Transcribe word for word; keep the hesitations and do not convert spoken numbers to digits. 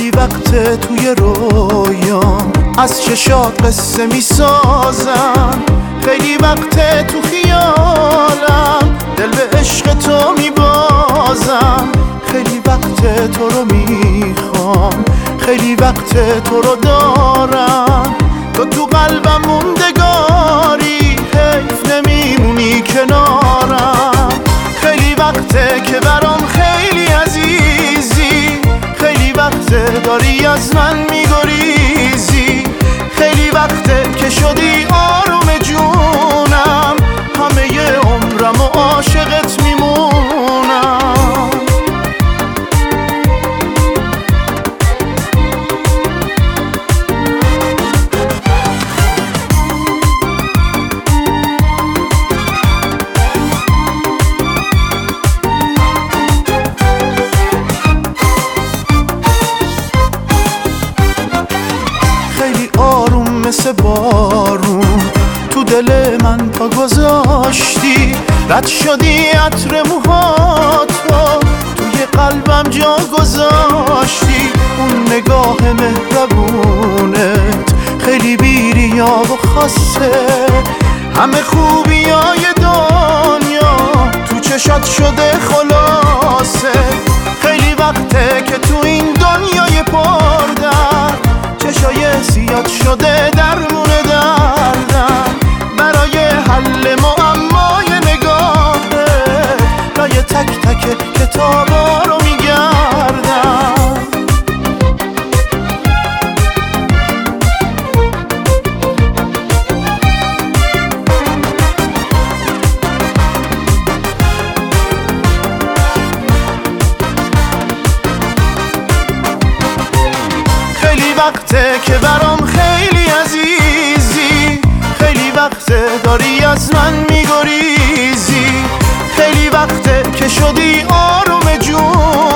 خیلی وقت توی رویام از چشات قصه میسازم، خیلی وقت تو خیالم دل به عشق تو میبازم، خیلی وقت تو رو میخوام، خیلی وقت تو رو دارم، تو تو قلبم موندگاری، حیف نمیمونی کنارم. خیلی وقته که برام خیلی عزیزی، خیلی وقته داری از من میگریزی، خیلی وقته که شدی آروم جونم، همه ی عمرم و عاشقت میمونم. مثل بارون تو دل من پا گذاشتی، رد شدی عطر موهاتو توی قلبم جا گذاشتی. اون نگاه مهربونت خیلی بیریا و خاصه، همه خوبیای دنیا تو چشات شده خلاصه. خیلی وقته که تو این دنیای پردرد چشای زیاد شده درمون دردم، برای حل معمای نگاهه لای تک تک کتابا رو میگردم. خیلی وقته که برام خیلی عزیزی، خیلی وقته داری از من میگریزی، خیلی وقته که شدی آروم جون